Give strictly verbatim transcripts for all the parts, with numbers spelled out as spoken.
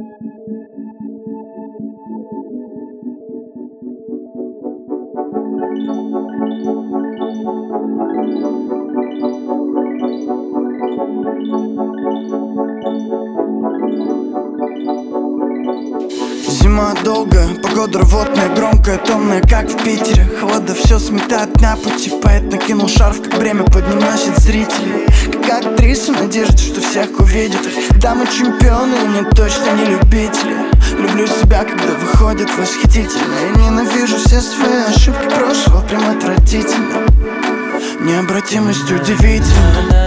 Зима долгая, погода рвотная, громкая, томная, как в Питере. Холода все сметает на пути, поэт накинул шарф, как бремя подносит зрителей. Как актриса, надежда, что всех увидит. Да, мы чемпионы, не точно не любители. Люблю себя, когда выходит восхитительно. И ненавижу все свои ошибки прошлого, прям отвратительно. Необратимость удивительна.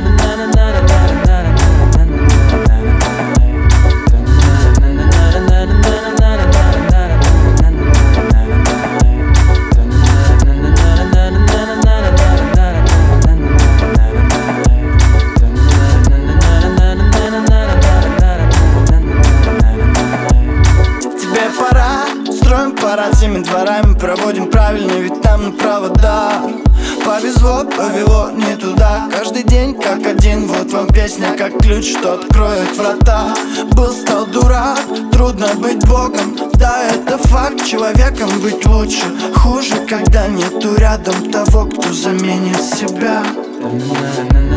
Парад всеми дворами проводим правильно, ведь там направо, да. Повезло, повело не туда. Каждый день как один, вот вам песня, как ключ, что откроет врата. Был, стал дурак, трудно быть богом. Да, это факт, человеком быть лучше. Хуже, когда нету рядом того, кто заменит себя.